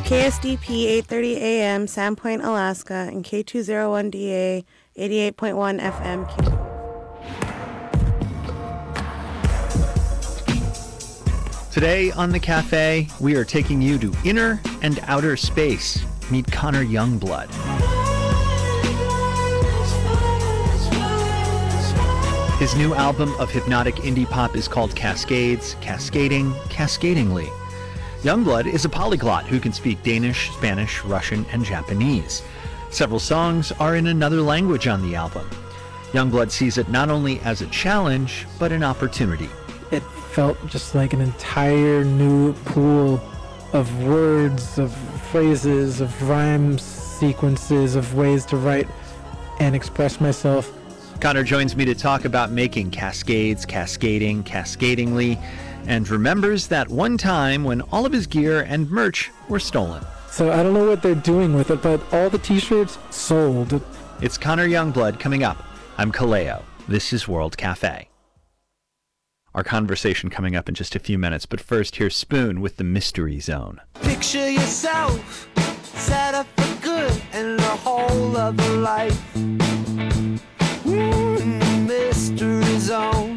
KSDP 830 AM, Sandpoint, Alaska, and K201DA 88.1 FM. Today on The Cafe, we are taking you to inner and outer space. Meet Connor Youngblood. His new album of hypnotic indie pop is called Cascades, Cascading, Cascadingly. Youngblood is a polyglot who can speak Danish, Spanish, Russian, and Japanese. Several songs are in another language on the album. Youngblood sees it not only as a challenge, but an opportunity. It felt just like an entire new pool of words, of phrases, of rhyme sequences, of ways to write and express myself. Connor joins me to talk about making Cascades, Cascading, Cascadingly, and remembers that one time when all of his gear and merch were stolen. So I don't know what they're doing with it, but all the t-shirts sold. It's Connor Youngblood coming up. I'm Kaleo. This is World Cafe. Our conversation coming up in just a few minutes, but first here's Spoon with the Mystery Zone. Picture yourself set up for good and a whole other life. Mystery Zone.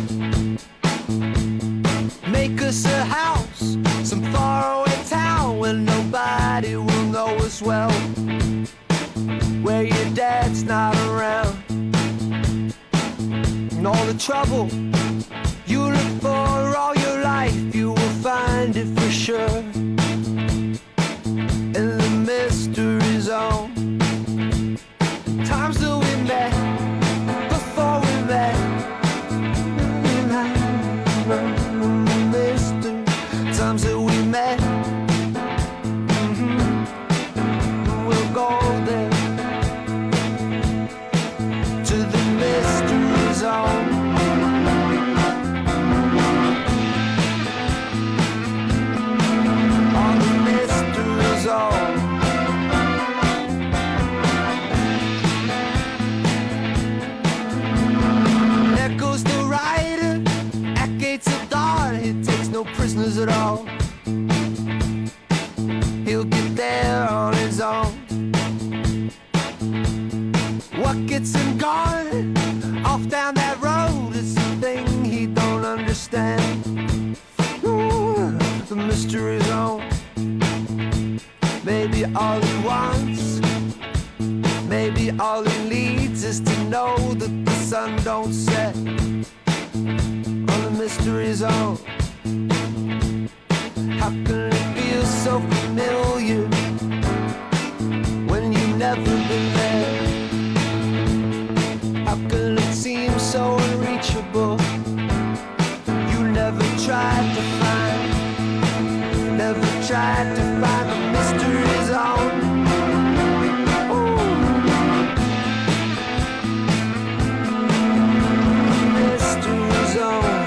Make us a house, some faraway town where nobody will know us well, where your dad's not around, and all the trouble you look for all your life, you will find it for sure in the Mystery Zone. Times that we met, before we met, times that we met, we'll go there to the Mystery Zone. On the Mystery Zone. There goes the rider at gates of dawn. He takes no prisoners at all. He'll get there on his own. What gets him going off down that road is the thing he don't understand. Ooh, the Mystery Zone. Maybe all he wants, maybe all he needs is to know that the sun don't set on the Mystery Zone. How can it feel so familiar when you've never been there? How can it seem so unreachable? You never tried to find, never tried to find the Mystery Zone. Mystery Zone.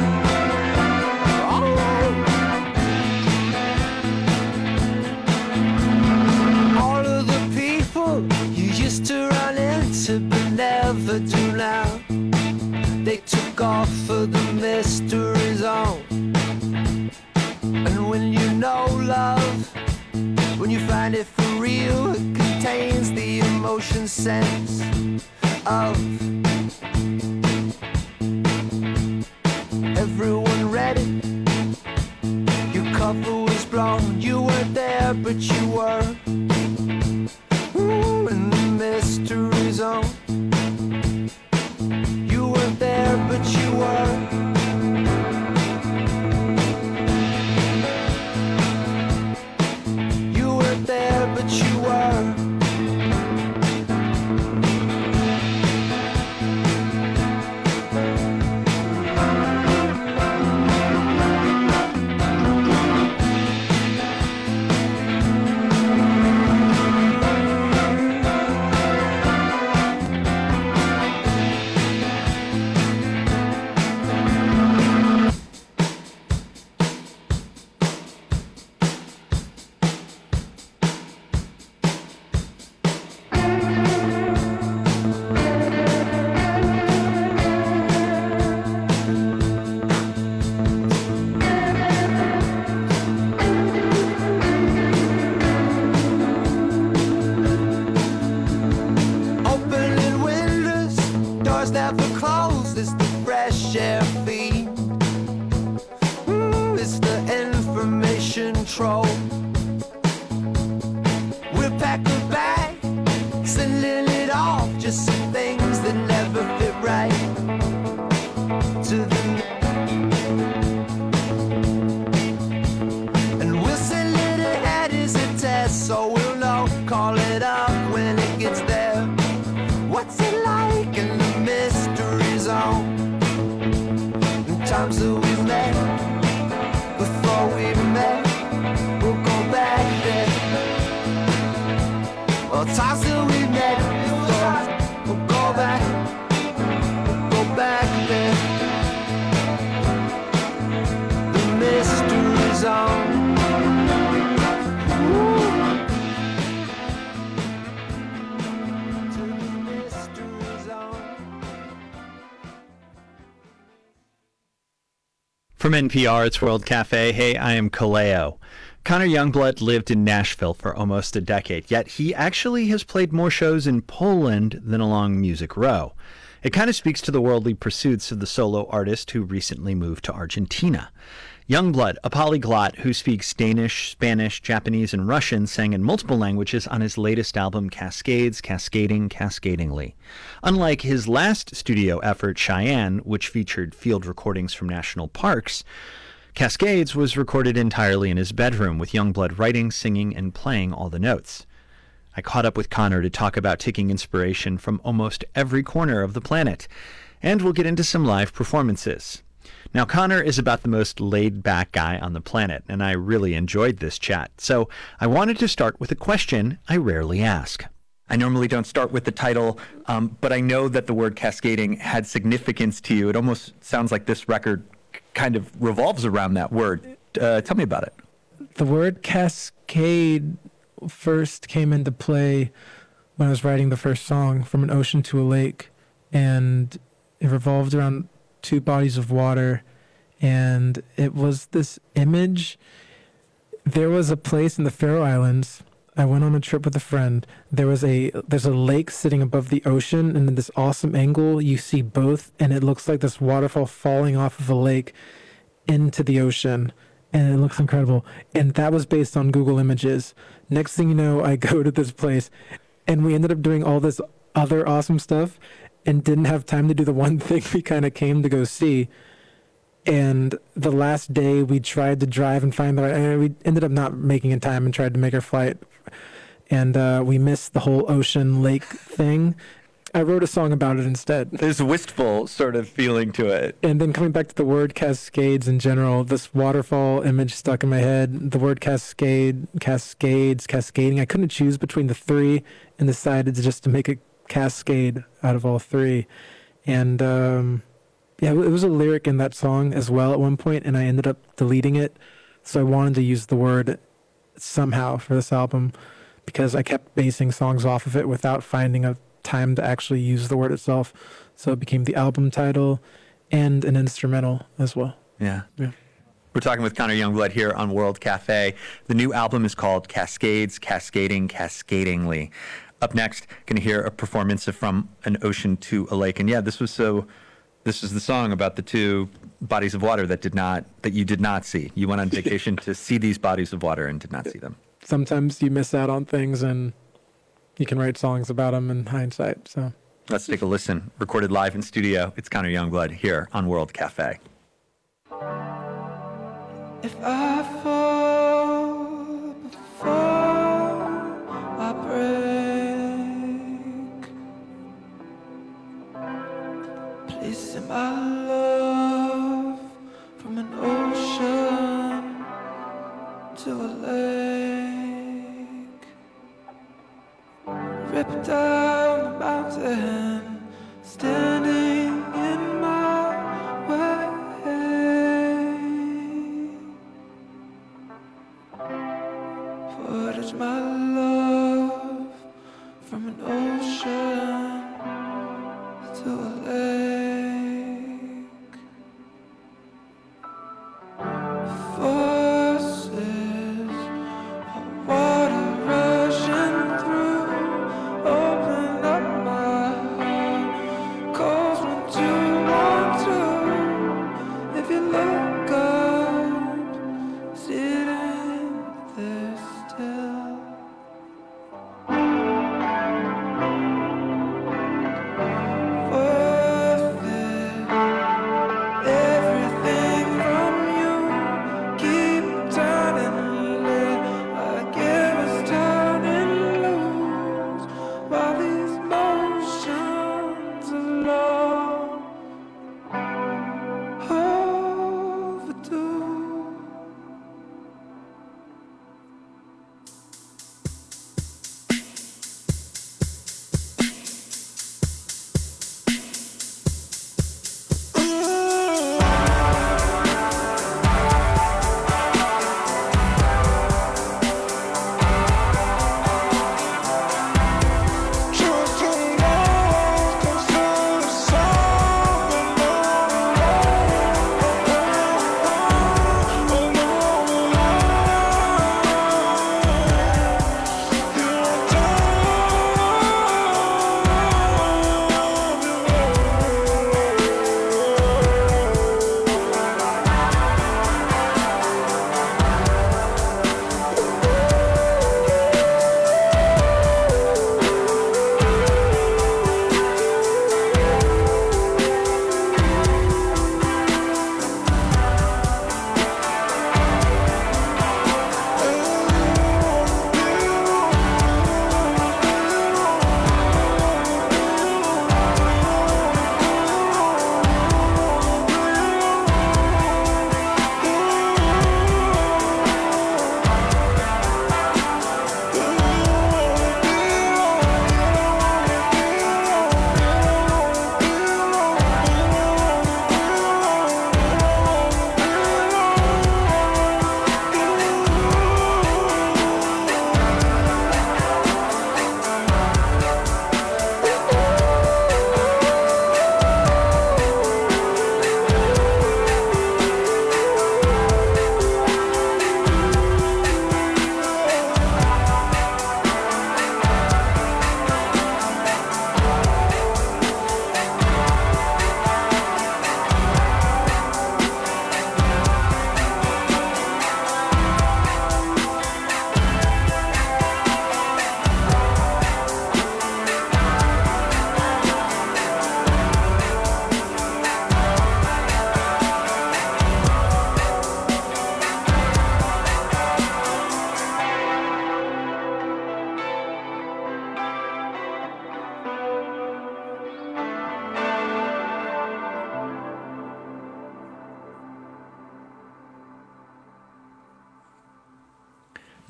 You used to run into but never do now. They took off for the Mystery Zone. And when you know love, when you find it for real, it contains the emotion sense of everyone ready. Your cover was blown, you weren't there but you were. In the Mystery Zone. You weren't there, but you were. You weren't there, but you were. see things that never fit right to the. And we'll say little head is a test, so we'll know. Call it up when it gets there. What's it like in the mystery zone? In times that we met, before we met, we'll go back there. Well, times that we met before, we'll go back there. The mystery zone. To the mystery zone. From NPR, it's World Cafe. Hey, I am Kaleo. Connor Youngblood lived in Nashville for almost a decade, yet he actually has played more shows in Poland than along Music Row. It kind of speaks to the worldly pursuits of the solo artist who recently moved to Argentina. Youngblood, a polyglot who speaks Danish, Spanish, Japanese, and Russian, sang in multiple languages on his latest album, Cascades, Cascading, Cascadingly. Unlike his last studio effort, Cheyenne, which featured field recordings from national parks, Cascades was recorded entirely in his bedroom, with Youngblood writing, singing, and playing all the notes. I caught up with Connor to talk about taking inspiration from almost every corner of the planet, and we'll get into some live performances. Now, Connor is about the most laid-back guy on the planet, and I really enjoyed this chat. So I wanted to start with a question I rarely ask. I normally don't start with the title, but I know that the word cascading had significance to you. It almost sounds like this record kind of revolves around that word. Tell me about it. The word cascade first came into play when I was writing the first song, From an Ocean to a Lake, and it revolved around two bodies of water, and it was this image. There was a place in the Faroe Islands. I went on a trip with a friend. There's a lake sitting above the ocean, and in this awesome angle, you see both, and it looks like this waterfall falling off of a lake into the ocean, and it looks incredible. And that was based on Google Images. Next thing you know, I go to this place, and we ended up doing all this other awesome stuff and didn't have time to do the one thing we kind of came to go see. And the last day we tried to drive and find the right, and we ended up not making in time and tried to make our flight. And we missed the whole ocean lake thing. I wrote a song about it instead. There's a wistful sort of feeling to it. And then coming back to the word cascades in general, this waterfall image stuck in my head. The word cascade, cascades, cascading. I couldn't choose between the three and decided just to make a cascade out of all three. And yeah, it was a lyric in that song as well at one point, and I ended up deleting it. So I wanted to use the word somehow for this album because I kept basing songs off of it without finding a time to actually use the word itself. So it became the album title and an instrumental as well. Yeah. Yeah. We're talking with Connor Youngblood here on World Cafe. The new album is called Cascades, Cascading, Cascadingly. Up next, going to hear a performance of From an Ocean to a Lake. And yeah, this is the song about the two bodies of water that you did not see. You went on vacation to see these bodies of water and did not see them. Sometimes you miss out on things and you can write songs about them in hindsight. So let's take a listen. Recorded live in studio. It's Connor Youngblood here on World Cafe. If I fall before I break, please send my love from an ocean to a lake. Rip down the mountain, standing in my way. What is my love from an ocean to a lake? Forces of water rushing through, open up my heart, calls me to want to. If you look up, sitting there still.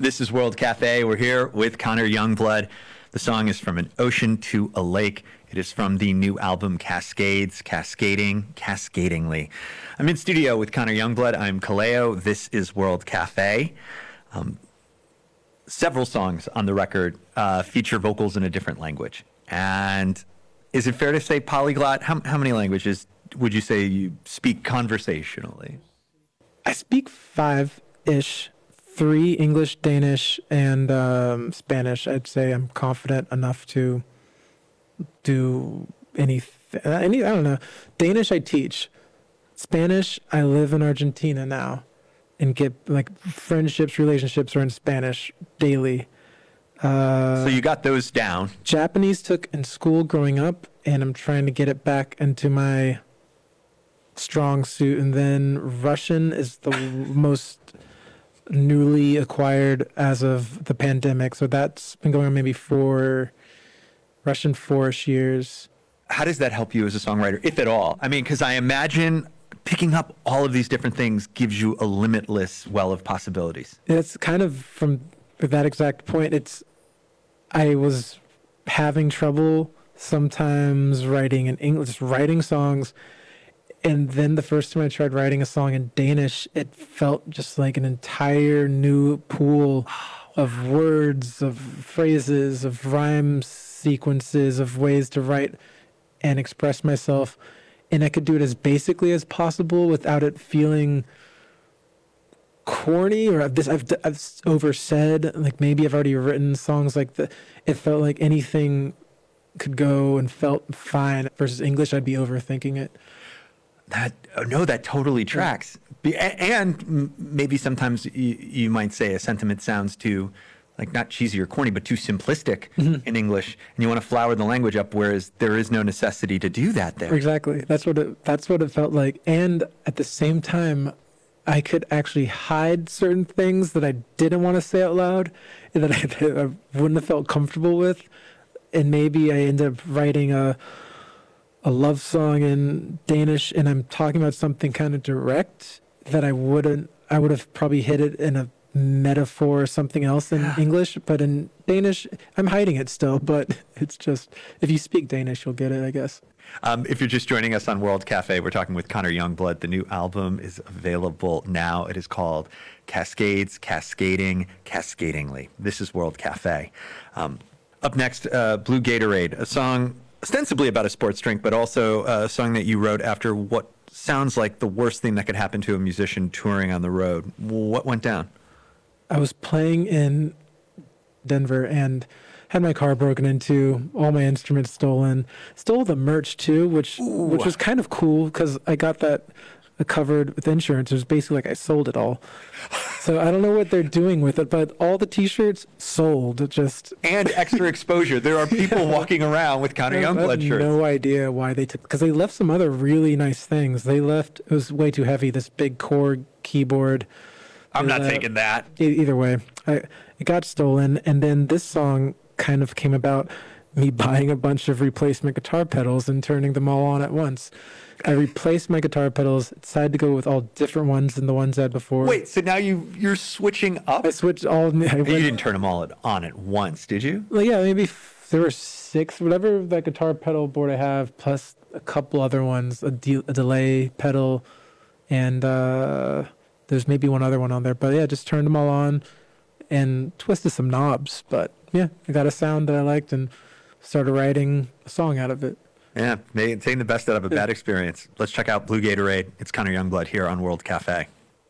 This is World Cafe. We're here with Connor Youngblood. The song is From an Ocean to a Lake. It is from the new album Cascades, Cascadingly. I'm in studio with Connor Youngblood. I'm Kaleo. This is World Cafe. Several songs on the record feature vocals in a different language. And is it fair to say polyglot? How many languages would you say you speak conversationally? I speak 5-ish, 3 English, Danish, and Spanish. I'd say I'm confident enough to do anything. I don't know. Danish I teach. Spanish, I live in Argentina now and get like friendships, relationships are in Spanish daily. So you got those down. Japanese took in school growing up, and I'm trying to get it back into my strong suit. And then Russian is the most newly acquired as of the pandemic. So that's been going on maybe 4-ish years. How does that help you as a songwriter, if at all? I mean, because I imagine picking up all of these different things gives you a limitless well of possibilities. It's kind of from that exact point. I was having trouble sometimes writing in English, writing songs. And then the first time I tried writing a song in Danish, it felt just like an entire new pool of words, of phrases, of rhyme sequences, of ways to write and express myself. And I could do it as basically as possible without it feeling corny or I've oversaid. Like maybe I've already written songs like that. It felt like anything could go and felt fine. Versus English, I'd be overthinking it. That totally tracks. And maybe sometimes you might say a sentiment sounds too, like not cheesy or corny, but too simplistic in English, and you want to flower the language up, whereas there is no necessity to do that there. Exactly. That's what it felt like. And at the same time, I could actually hide certain things that I didn't want to say out loud and that I wouldn't have felt comfortable with. And maybe I end up writing a love song in Danish, and I'm talking about something kind of direct that I would have probably hit it in a metaphor or something else in English, but in Danish, I'm hiding it still, but it's just, if you speak Danish, you'll get it, I guess. If you're just joining us on World Cafe, we're talking with Connor Youngblood. The new album is available now. It is called Cascades, Cascadingly. This is World Cafe. Up next, Blue Gatorade, a song ostensibly about a sports drink, but also a song that you wrote after what sounds like the worst thing that could happen to a musician touring on the road. What went down? I was playing in Denver and had my car broken into, all my instruments stolen, stole the merch too, which was kind of cool because I got that covered with insurance. It was basically like I sold it all. So I don't know what they're doing with it, but all the T-shirts sold. Just and extra exposure. There are people walking around with Connor Youngblood shirts. I have no idea why they took, because they left some other really nice things. They left, it was way too heavy, this big Korg keyboard. I'm not taking that. Either way, it got stolen, and then this song kind of came about me buying a bunch of replacement guitar pedals and turning them all on at once. I replaced my guitar pedals, decided to go with all different ones than the ones I had before. Wait, so now you're switching up? I switched all. You didn't turn them all on at once, did you? Well, yeah, maybe there were 6, whatever that guitar pedal board I have, plus a couple other ones, a delay pedal, and there's maybe one other one on there. But yeah, just turned them all on and twisted some knobs. But yeah, I got a sound that I liked and started writing a song out of it. Yeah, taking the best out of a bad experience. Let's check out Blue Gatorade. It's Connor Youngblood here on World Cafe.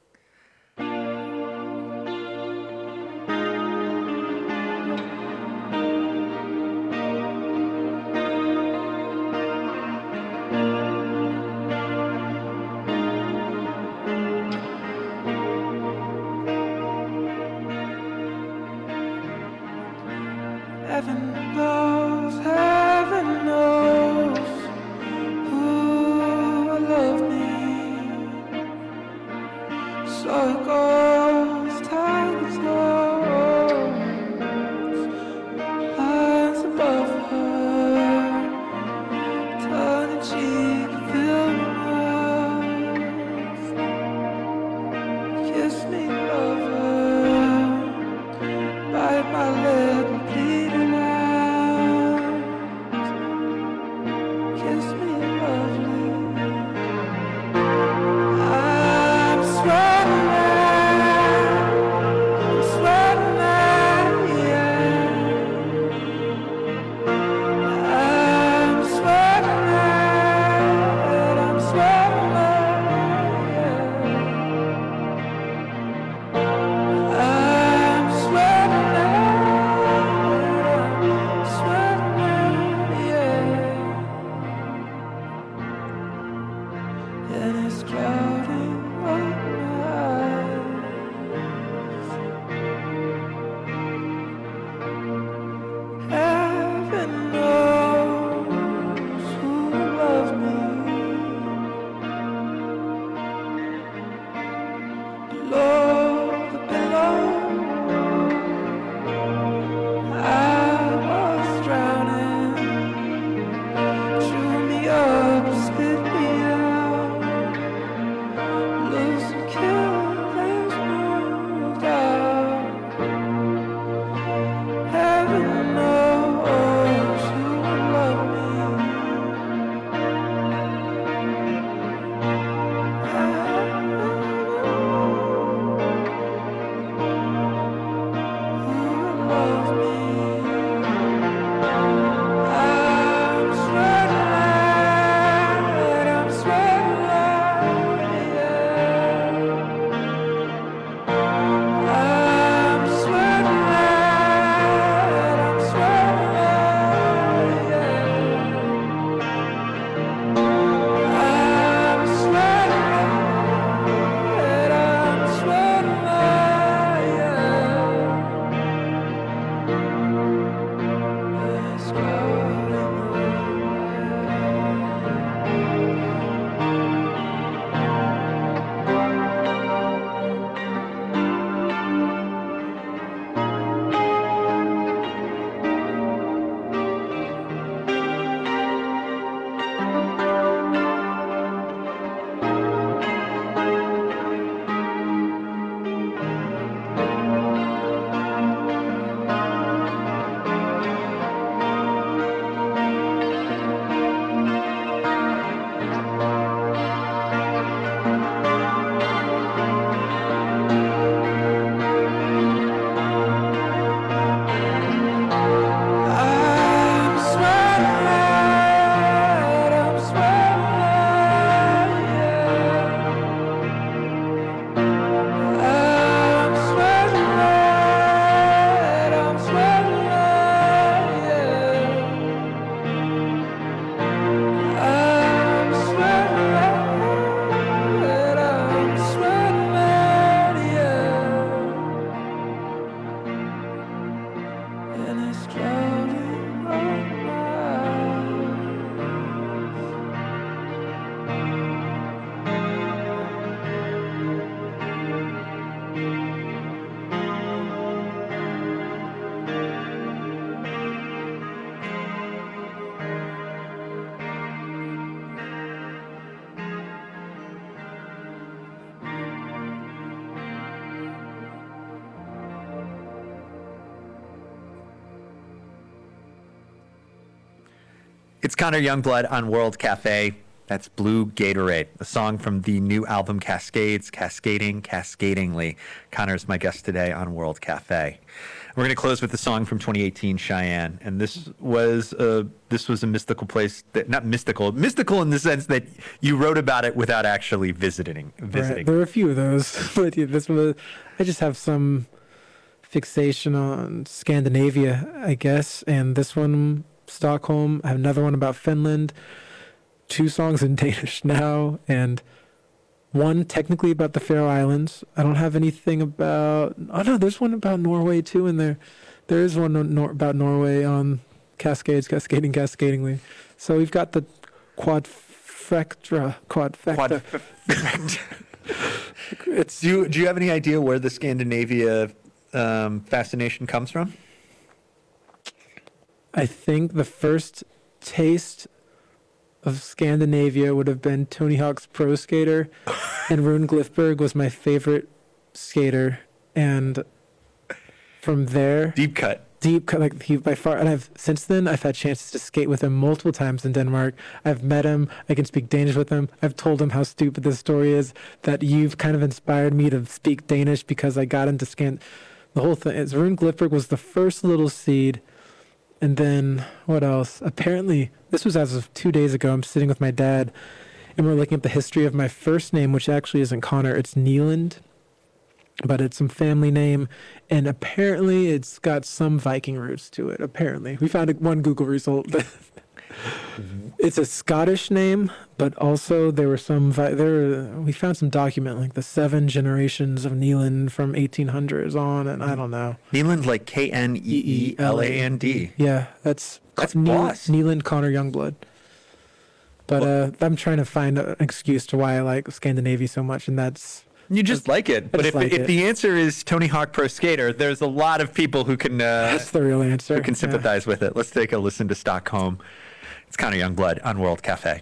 Heaven knows who loved me. So it goes, time tones, lines above her, tongue in cheek, fill my mouth, kiss me, lover. hide my lead and bleeding eyes. Kiss me lovely. I'm sweating out, I'm sweating out, yeah. I'm sweating out, I'm sweating out, yeah. I'm sweating out, I'm sweating out, yeah. And it's clouding my eyes. Heaven knows who loves me. Below, I was drowning. Chew me up, spit me out. Lose and kill, there's no doubt. Heaven knows who will love me. It's Connor Youngblood on World Cafe. That's Blue Gatorade, a song from the new album Cascades, Cascading, Cascadingly. Connor's my guest today on World Cafe. We're going to close with the song from 2018, Cheyenne. And this was a mystical place, not mystical in the sense that you wrote about it without actually visiting. Right. There were a few of those, but yeah, I just have some fixation on Scandinavia, I guess. And this one, Stockholm. I have another one about Finland. 2 songs in Danish now, and one technically about the Faroe Islands. I don't have anything about... Oh, no, there's one about Norway, too, in there. There is one about Norway on Cascades, Cascading, Cascadingly. So we've got the quadfecta. Do you have any idea where the Scandinavia fascination comes from? I think the first taste of Scandinavia would have been Tony Hawk's Pro Skater, and Rune Glifberg was my favorite skater. And from there, Deep cut. like he by far, and since then I've had chances to skate with him multiple times in Denmark. I've met him. I can speak Danish with him. I've told him how stupid this story is, that you've kind of inspired me to speak Danish because I got into the whole thing. Is Rune Glifberg was the first little seed, and then what else? Apparently, this was as of 2 days ago. I'm sitting with my dad, and we're looking at the history of my first name, which actually isn't Connor. It's Neeland. But it's some family name, and apparently it's got some Viking roots to it. Apparently, we found one Google result. It's a Scottish name, but also there were we found some document like the 7 generations of Neeland from 1800s on, and I don't know. Neeland, like Kneeland. Yeah, that's boss. Neeland Connor Youngblood. But I'm trying to find an excuse to why I like Scandinavia so much, and that's. You just like it. But if the answer is Tony Hawk Pro Skater, there's a lot of people who can that's the real answer. Who can sympathize with it. Let's take a listen to Stockholm. It's Connor Youngblood on World Cafe.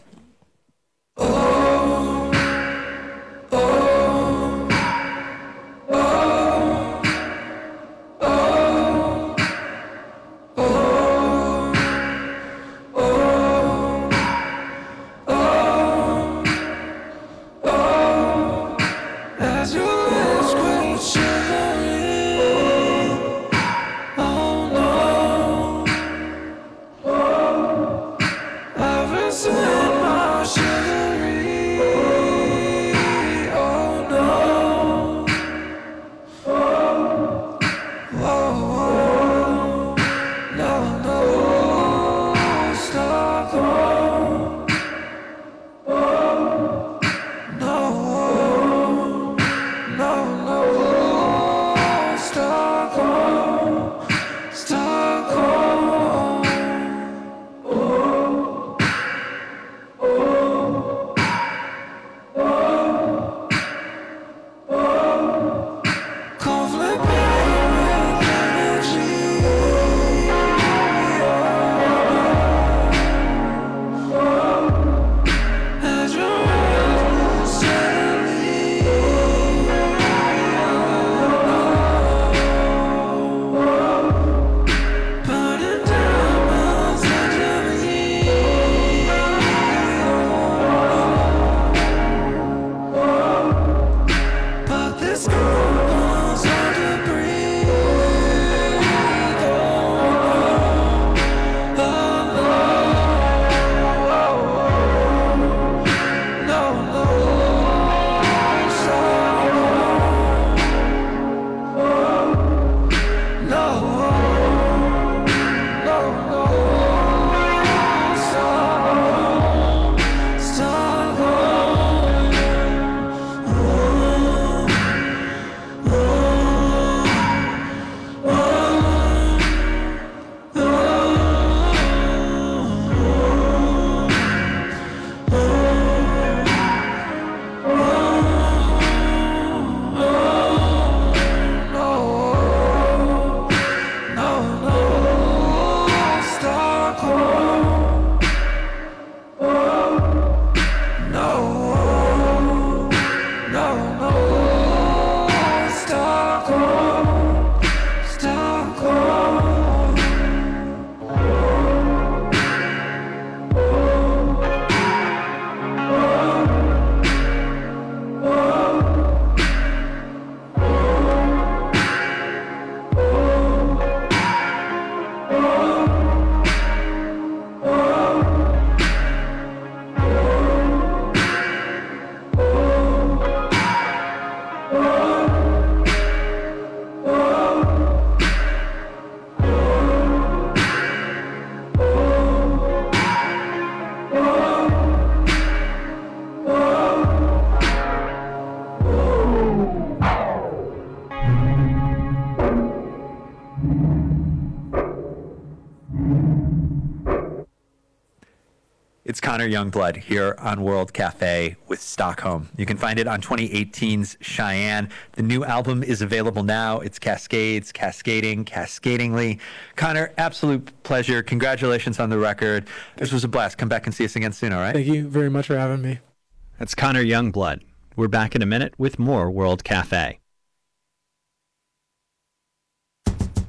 It's Connor Youngblood here on World Cafe with Stockholm. You can find it on 2018's Cheyenne. The new album is available now. It's Cascades, Cascading, Cascadingly. Connor, absolute pleasure. Congratulations on the record. This was a blast. Come back and see us again soon, all right? Thank you very much for having me. That's Connor Youngblood. We're back in a minute with more World Cafe.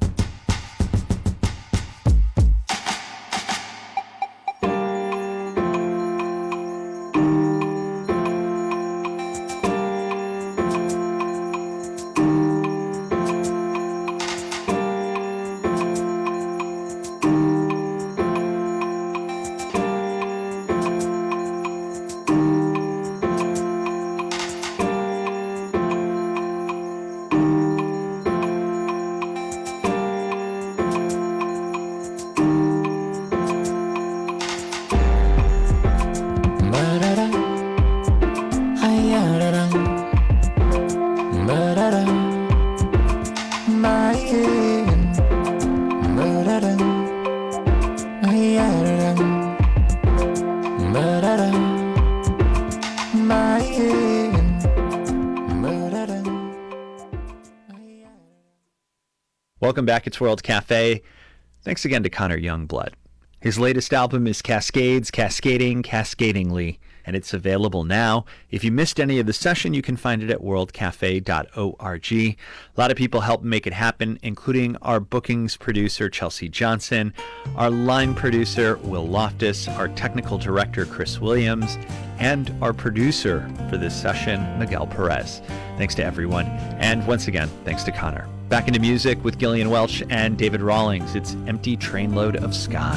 Welcome back. It's World Cafe. Thanks again to Connor Youngblood. His latest album is Cascades, Cascading, Cascadingly, and it's available now. If you missed any of the session, you can find it at worldcafe.org. A lot of people helped make it happen, including our bookings producer, Chelsea Johnson, our line producer, Will Loftus, our technical director, Chris Williams, and our producer for this session, Miguel Perez. Thanks to everyone. And once again, thanks to Connor. Back into music with Gillian Welch and David Rawlings. It's Empty Trainload of Sky.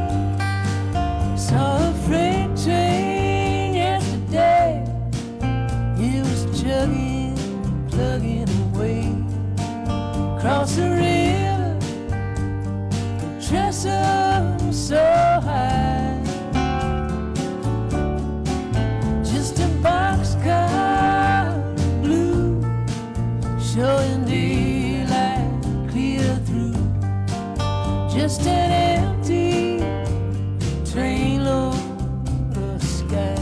Saw a freight train yesterday. It was chugging, plugging away across the river. Trestle so high, just a boxcar blue, showing daylight clear through. Just an empty train load of sky.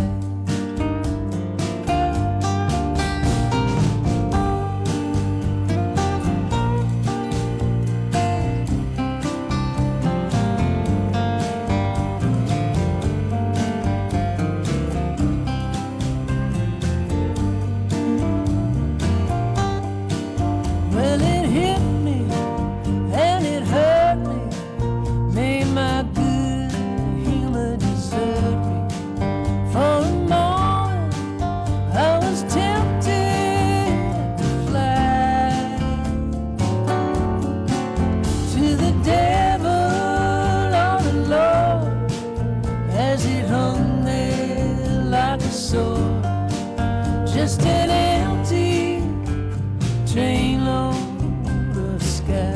Well, it hit me and it hurt me, made my good humor desert me. For a moment I was tempted to fly to the devil on the Lord as it hung there like a sword. Just an empty train load of sky.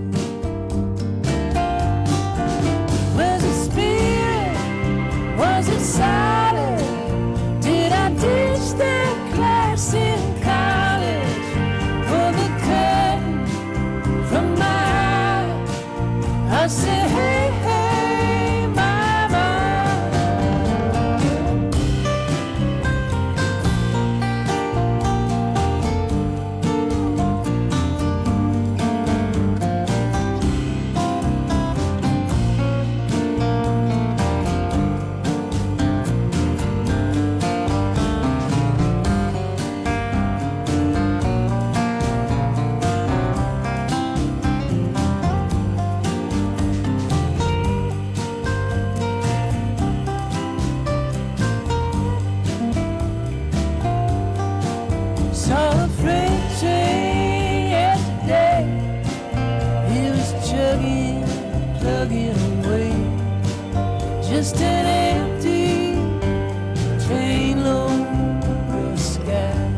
Was it spirit? Was it solid? Did I ditch that class in college for the curtain from my eye? I said, hey, hey, mama. Saw a freight train yesterday. It was chugging, plugging away. Just an empty train load of sky.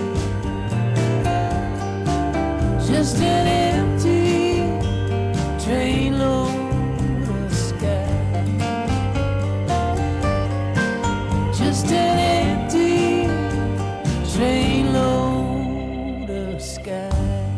Just an empty train load of sky. Just an empty train load of sky.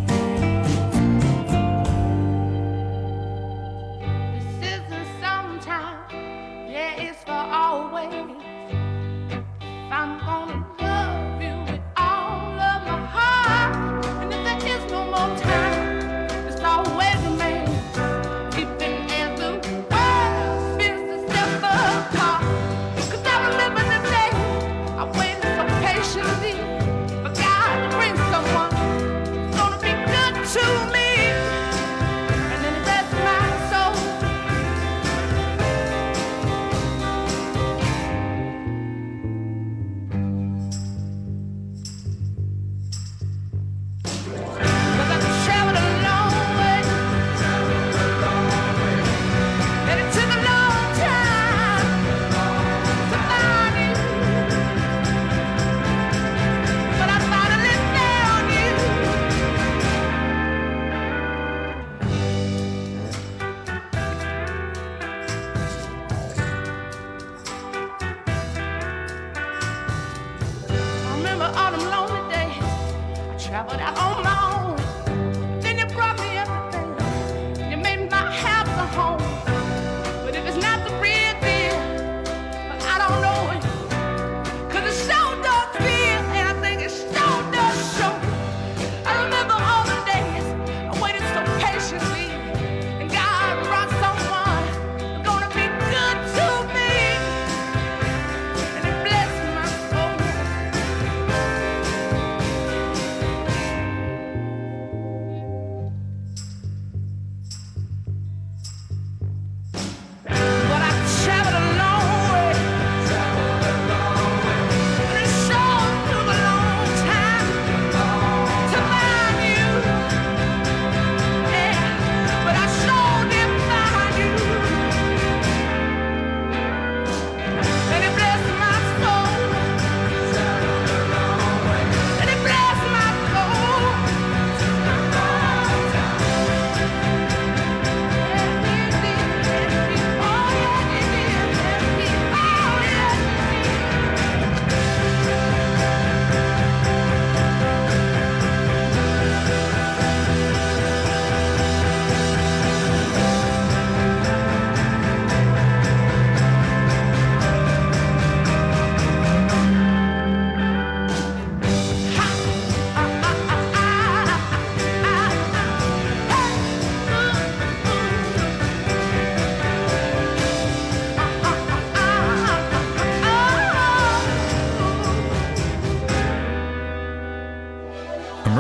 This isn't sometime, yeah, it's for always. If I'm gonna love you with all of my heart, and if there is no more time, it's always a man. Even as the world spins to step apart. 'Cause I remember the day I waited so patiently for God to bring someone who's gonna be good to me. And then that's my soul. Cause I traveled a long way, and it took a long time to find you. But I finally found you. I remember all them lonely days. I traveled out on my own. Then you brought me everything. You made my house a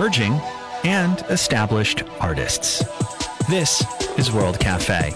emerging and established artists. This is World Cafe.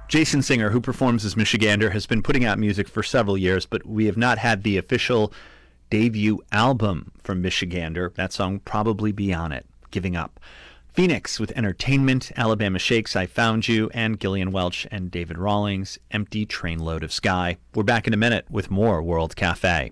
Jason Singer, who performs as Michigander, has been putting out music for several years, but we have not had the official debut album from Michigander. That song will probably be on it, Giving Up. Phoenix with Entertainment, Alabama Shakes, I Found You, and Gillian Welch and David Rawlings, Empty Trainload of Sky. We're back in a minute with more World Cafe.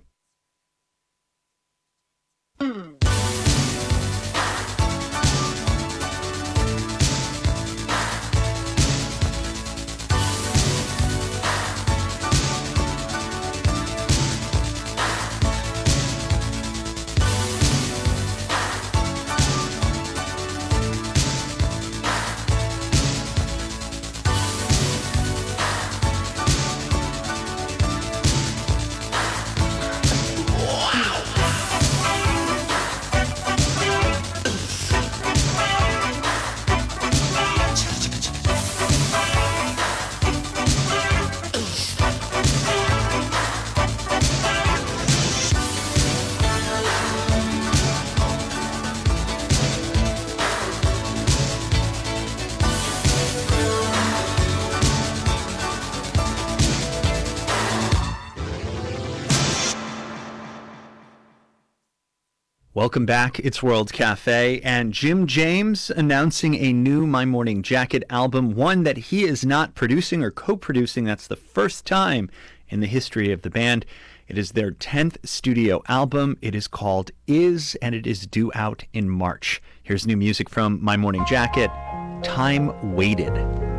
Welcome back. It's World Cafe, and Jim James announcing a new My Morning Jacket album, one that he is not producing or co-producing. That's the first time in the history of the band. It is their 10th studio album. It is called Is, and it is due out in March. Here's new music from My Morning Jacket, Time Waited.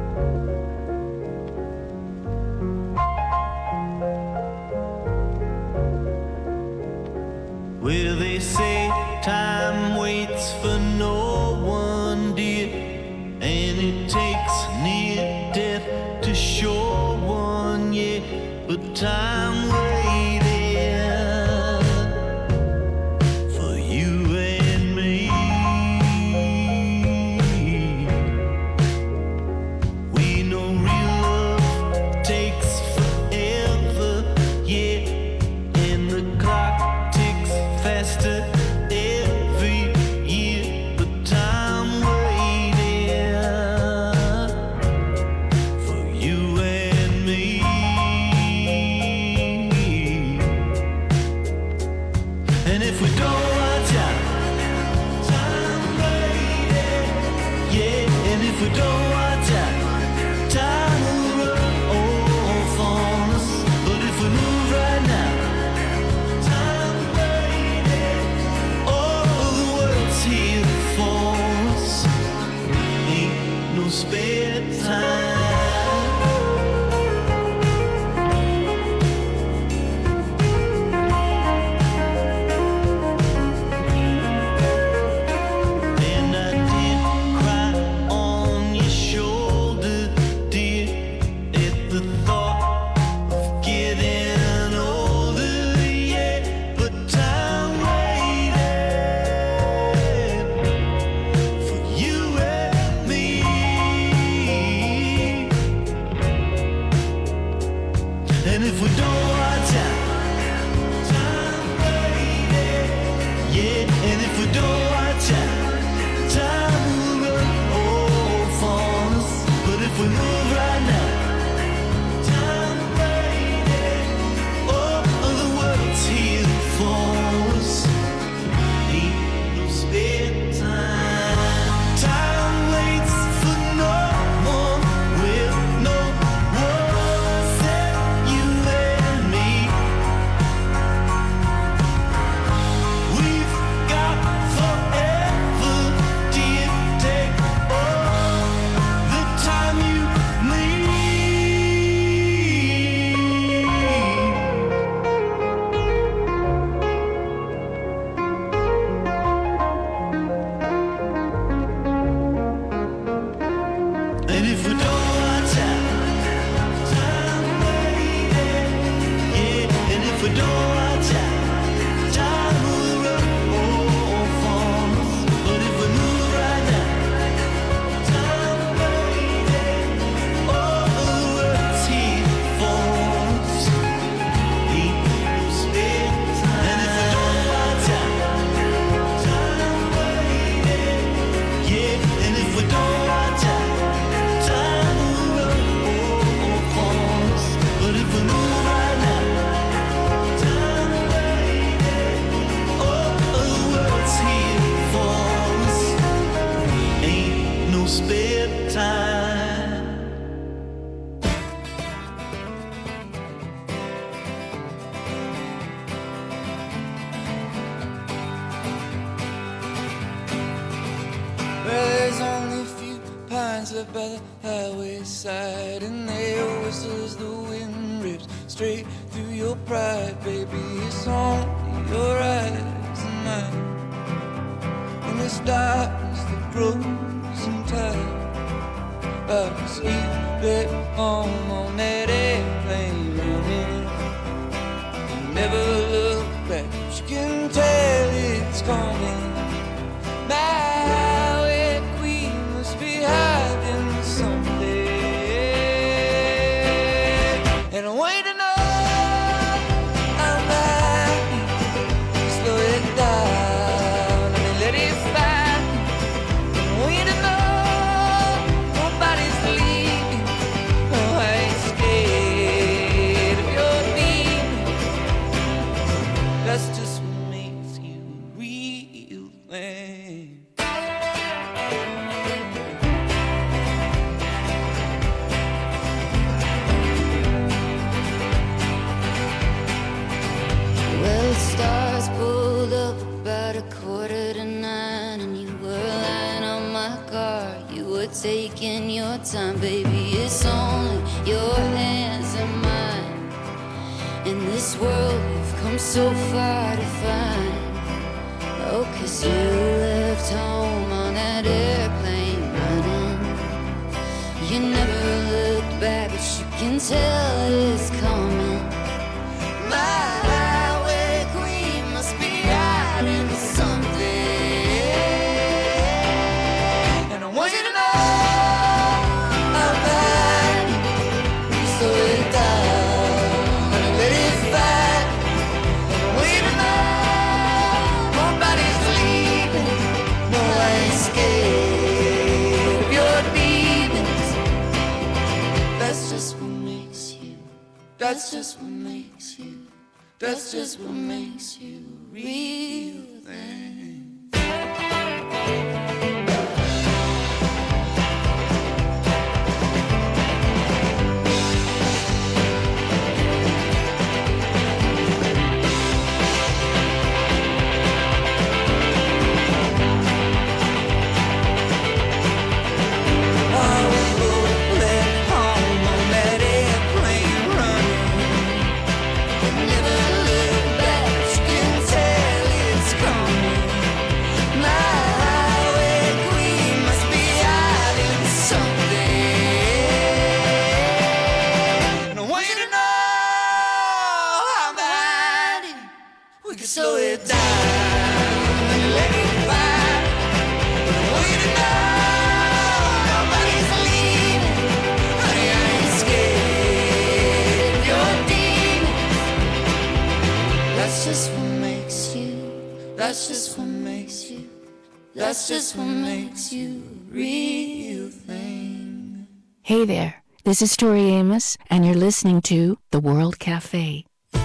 Well, they say time waits for no one, dear, and it takes near death to show one, yeah, but time waited for you and me. We know real love takes forever, yeah, and the clock ticks faster every year, but time waited for you and me. spare time. Well, there's only a few pines up by the highway side, and they whistle as the wind rips straight through your pride, baby. It's only your eyes and mine, and this darkness that grows in time. I see that home on that airplane running. You never look back, but you can tell it's coming. My highway queen must be hiding someday, and I want you to know I might slow it down and let it find me. And I want you to know nobody's leaving. No, I ain't scared of your demons. That's just what makes you a real thing. Well, the stars pulled up about 8:45, and you were lying on my car. You were taking your time, baby. It's only your hands and mine. In this world, we've come so far to find. Oh, 'cause you left home on that airplane running. You never looked back, but you can tell it's coming. My highway queen must be hiding something, and I want you to know I'm hiding. Slow it down and let it fight. And I want you to know nobody's leaving. No, I ain't scared of your demons. That's just what makes you. That's just what makes you. That's just what makes you a real thing. Slow it down and let it fight. I want you to know nobody's leaving. Honey, I ain't scared of your demons. That's just what makes you. That's just what makes you. That's just what makes you a real thing. Hey there, this is Tori Amos, and you're listening to The World Cafe.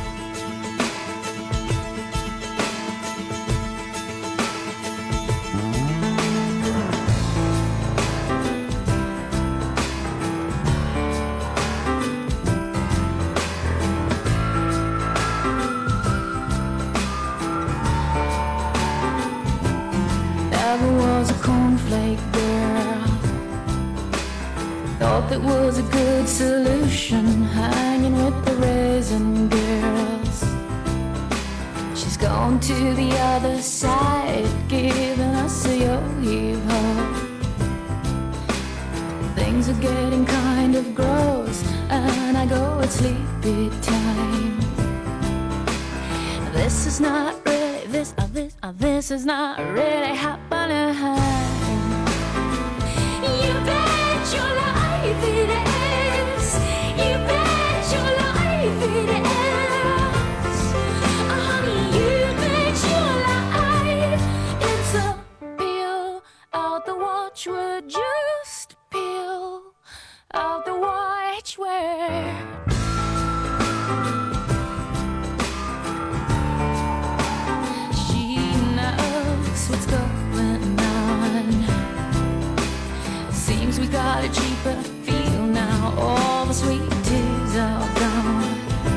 Never was a cornflake girl. Thought that was a good solution, hanging with the raisin girls. She's gone to the other side, giving us a yo-yo. Things are getting kind of gross, and I go at sleepy time. This is not really, this is not really happening. You bet your life it is. You bet your life it is. Honey, you bet your life it's a peel out the watchword. Just peel out the watchword. She knows what's going on. a cheaper feel now. All the sweet tears are gone.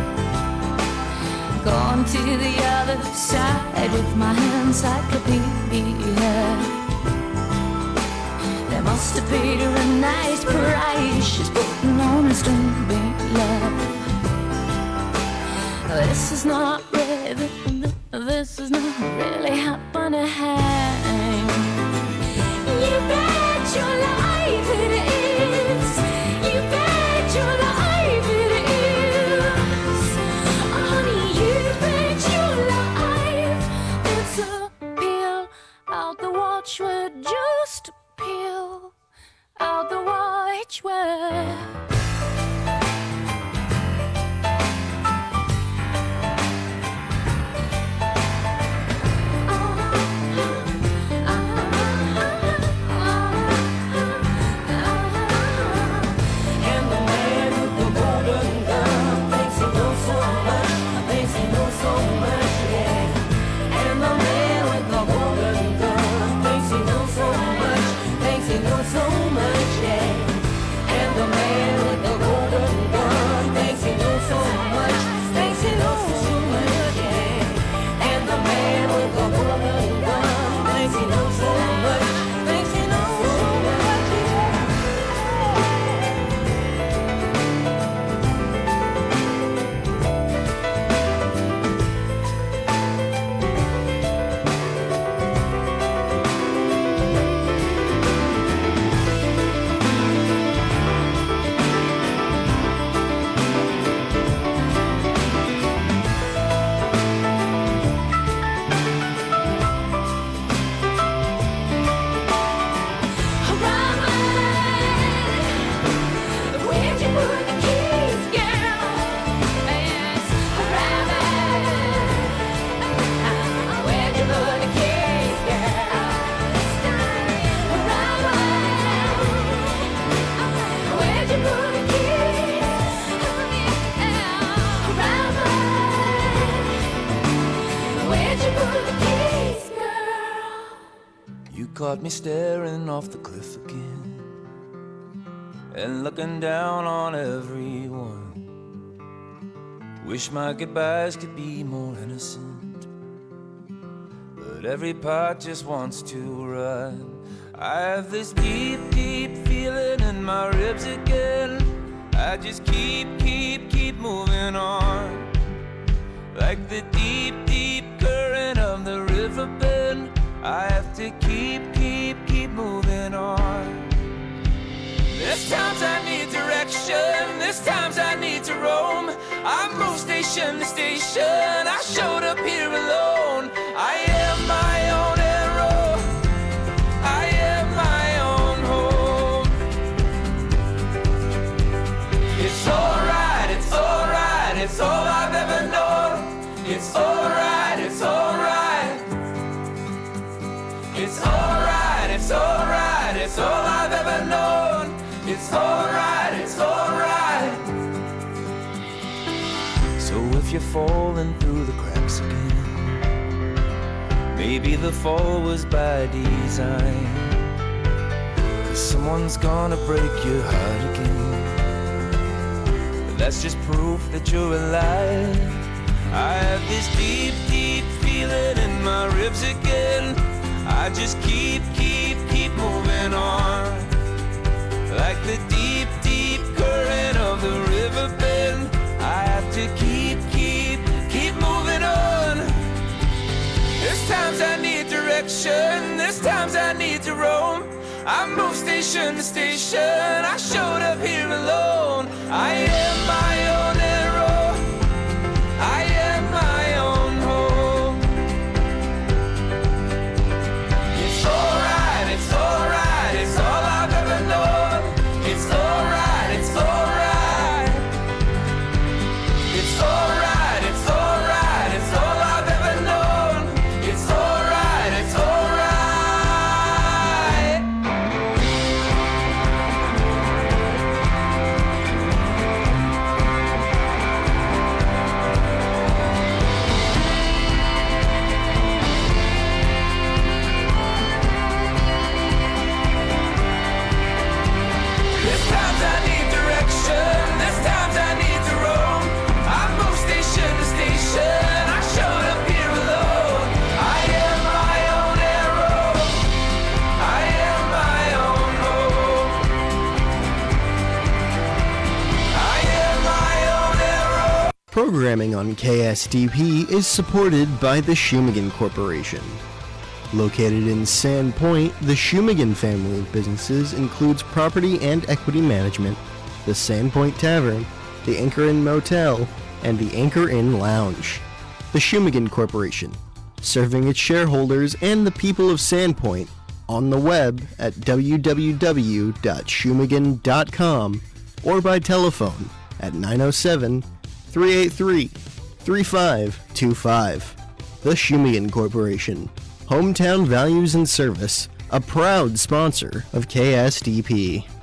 Gone to the other side with my encyclopedia. They must have paid her a nice price. She's putting on a stupid love. This is not really, this is not really happening. You bet your life it is. You bet your life it is. Honey, you bet your life. It's a peel out the watchword. Just a peel out the watchword. Caught me staring off the cliff again and looking down on everyone. Wish my goodbyes could be more innocent, but every part just wants to run. I have this deep, deep feeling in my ribs again. I just keep moving on, like the deep, deep current of the river bend. I have to keep moving on. There's times I need direction, there's times I need to roam. I moved station to station, I showed up here alone. I am my own arrow, I am my own home. It's alright, it's alright, it's all I've ever known. It's alright, it's alright. It's alright, it's alright, it's all I've ever known. It's alright, it's alright. So if you're falling through the cracks again, maybe the fall was by design, 'cause someone's gonna break your heart again. But that's just proof that you're alive. I have this deep, deep feeling in my ribs again. I just keep moving on, like the deep, deep current of the river bend. I have to keep moving on. There's times I need direction, there's times I need to roam. I moved station to station, I showed up here alone. I am my own arrow, I am my own home. It's alright, it's alright, it's all I've ever known. It's alright, it's alright. It's alright, it's alright, it's all I've ever known. It's alright, it's alright. Programming on KSDP is supported by the Shumagan Corporation. Located in Sandpoint, the Shumagan family of businesses includes property and equity management, the Sandpoint Tavern, the Anchor Inn Motel, and the Anchor Inn Lounge. The Shumagan Corporation, serving its shareholders and the people of Sandpoint on the web at www.shumagan.com or by telephone at 907-383-3525. The Shumagan Corporation, hometown values and service, a proud sponsor of KSDP.